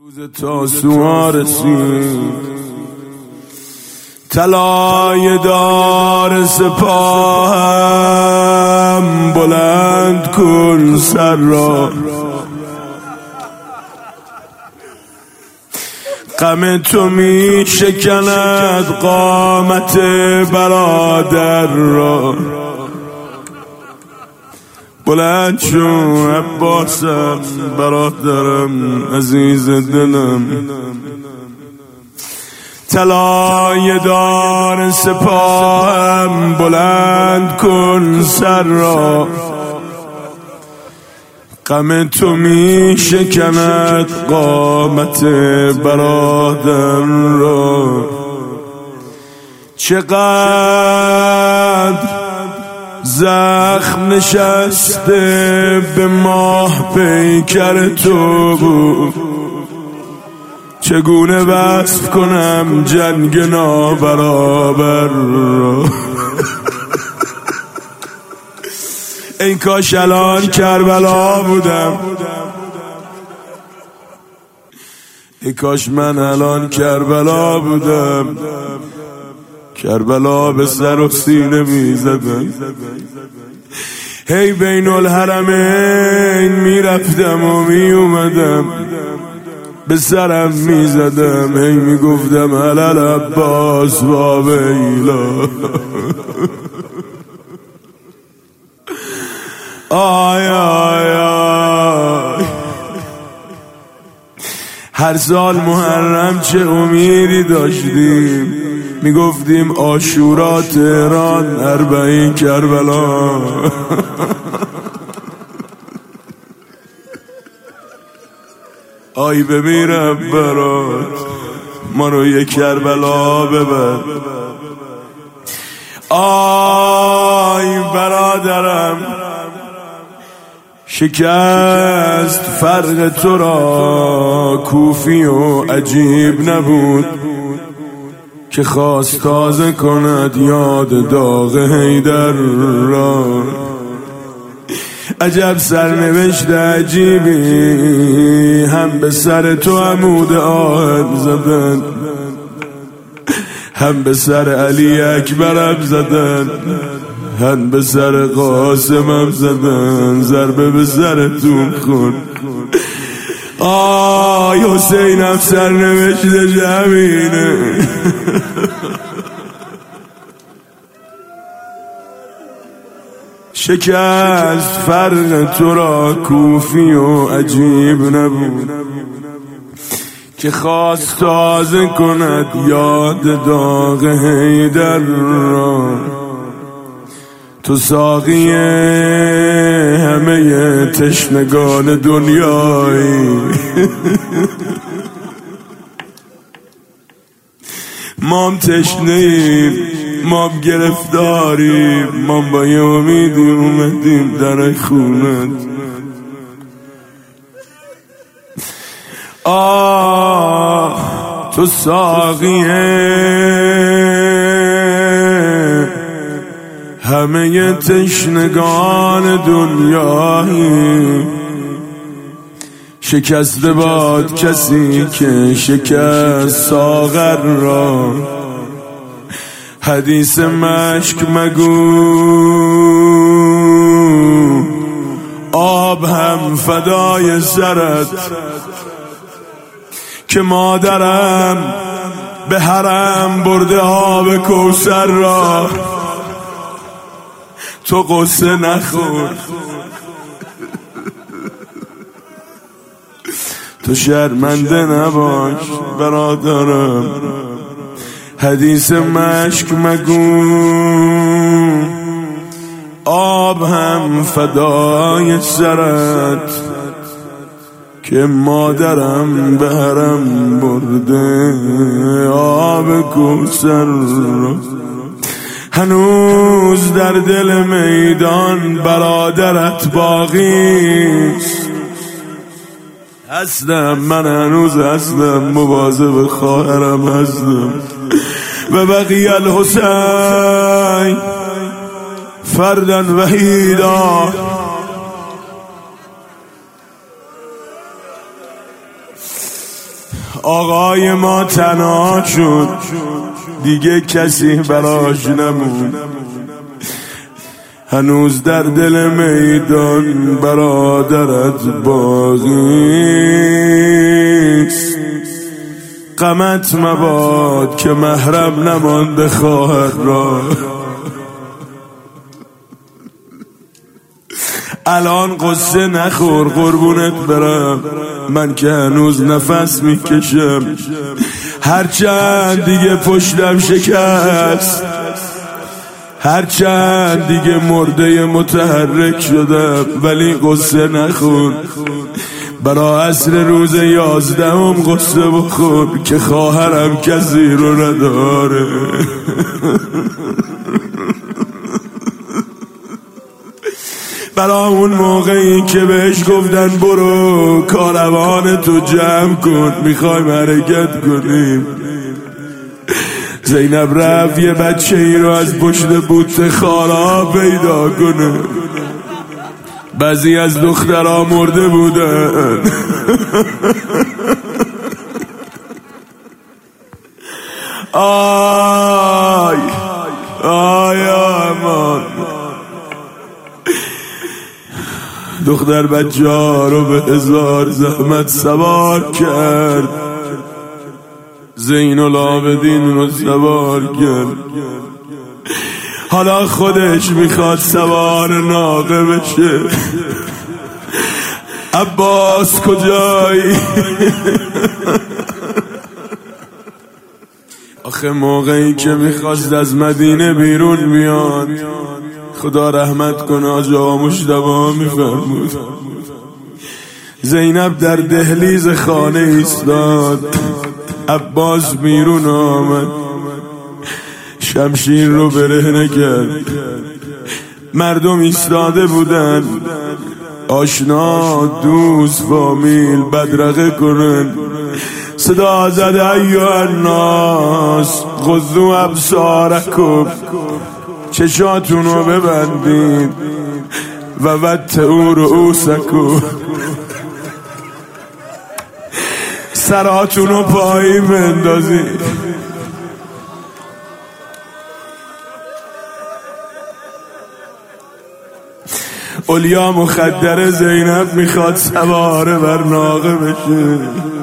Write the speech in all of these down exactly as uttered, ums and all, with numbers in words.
روز تاسوعا رسید، طلای دار سپاهم بلند کن سر را، غم تو می شکند قامت برادر را. بلند شو عباسم برادرم عزیز دلم، طلای دار سپاهم بلند کن سر را، غم تو می شکند قامت برادر را. چقدر زخم نشسته به ماه پیکر تو بود، چگونه وصف کنم جنگ نابرابر را. این کاش الان کربلا بودم، ای کاش من الان کربلا بودم، کربلا به سر و سینه می زدم، هی بین الحرمین می رفتم و می اومدم، به سرم می زدم، هی می گفتم علل عباس و ویلا. آی آی آی، هر سال محرم چه امیدی داشتیم، میگفتیم عاشورا تهران اربعین کربلا. آی بمیرم برات، ما رو یک کربلا ببر. آی برادرم، شکست فرق تو را کوفی و عجیب نبود، که خواست تازه کند یاد داغ حیدر را. عجب سرنوشت عجیبی، هم به سر تو عمود آهن زدن، هم به سر علی اکبرم زدن، هم به سر قاسمم زدن، ضربه به سرتون خون. آی حسینم سرنوشت همینه. شکست فرق تو را کوفی و عجیب نبود، که خواست تازه کند یاد داغ حیدر را. تو ساقی همه تشنگان دنیایی، مام تشنه‌ایم، مام گرفتاریم، مام با یه امیدی اومدیم در خونت. آه تو ساقی همه تشنگان دنیایی، شکسته باد کسی که شکست ساغر را. حدیث مشک مگو، آب هم فدای سرت، که مادرم به حرم برده آب کوثر را. تو قصه نخور، تو شرمنده نباش برادرم، حدیث مشک مگو، آب هم فدای سرت، که مادرم به حرم برده آب کوثر را. هنوز در دل میدان برادرت باقیست، هستم من هنوز هستم، مواظب خواهرم هستم. و بقی الحسین فردا وحیدا، آقای ما تنها شد، دیگه کسی براش نمون. هنوز در دل میدان برادرت باقیست. غمت مباد که محرم نمانده خواهر را. الان قصه نخور قربونت برم، من که هنوز نفس میکشم. هرچند دیگه پشتم شکست، هرچند دیگه مرده متحرک شدم، ولی قصه نخور. برا عصر روز یازدهم قصه بخور که خواهرم کسی رو نداره. برا اون موقعی که بهش گفتن برو کاروان تو جمع کن، میخوایم حرکت کنیم. زینب رفت یه بچه ای رو از پشت بوت خارا پیدا کنه. بعضی از دخترها مرده بودن. آی آی امان. دختر بچه ها رو به هزار زحمت سوار کرد، زین العابدین رو سوار کرد. حالا خودش میخواد سوار ناقه بشه. عباس کجایی؟ آخه موقعی که میخواست از مدینه بیرون بیاد، خدا رحمت کنه آجا مجتبی میفرمود زینب در دهلیز خانه ایستاد. عباس بیرون آمد، شمشیر رو برهنه کرد. مردم ایستاده بودن، آشنا دوست فامیل بدرقه کنن. صدا زد ایها الناس غضوا ابصارکم، چشاتون رو ببندید و وطئوا رؤوسکم، سراتون رو پایین بندازید. اولیا مخدر زینب میخواد سواره بر ناقه بشه.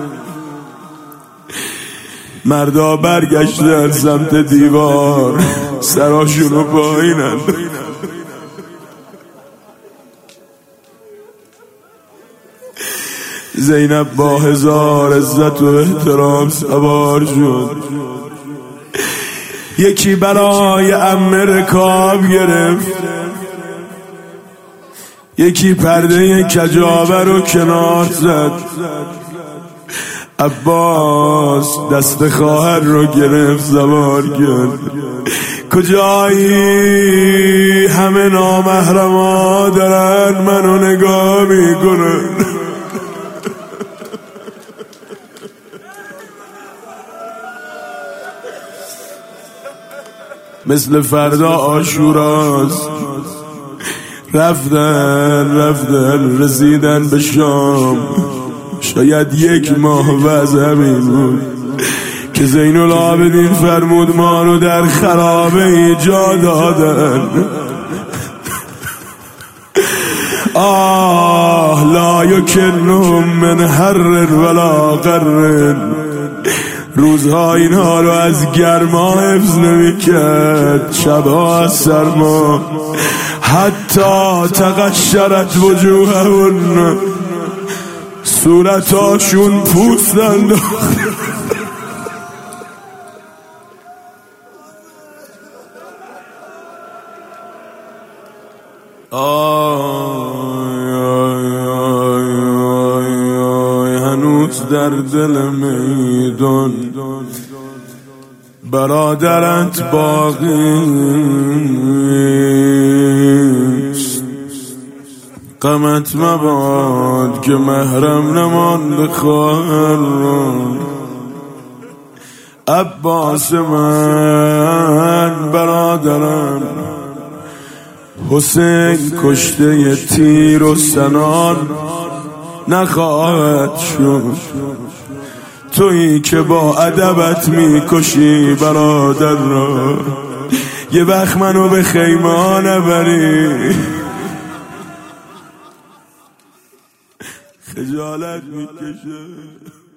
مردا برگشتن سمت دیوار، سراشونو پایینن. زینب با هزار عزت و احترام سوار شد. یکی برای عمه رکاب گرفت، یکی پرده کجاوه رو کنار زد. عباس دست خواهر رو گرفت سوار کرد. کجایی؟ همه نامحرما دارن منو نگاه میکنن. مثل فردا عاشوراست. رفتن رفتن رسیدن به شام. شاید یک ماه وضع همین بود که زین العابدین فرمود ما رو در خرابه ای جا دادن. آه لا یکنهم من حر ولا قر. روزها اینها رو از گرما حفظ نمی کرد، شبها از سرما. حتی تقشرت وجوههن، صورتاشون پوست انداخت. آی آی آی آی آی هنوز در دل میدان برادرت باقیست. غمت مباد که محرم نمانده خواهر را. عباس من برادرم، حسین کشته تیر و سنان نخواهد شد. تویی که با ادبت میکشی برادر را، یه وقت منو به خیمه نبری. خجالت میکشه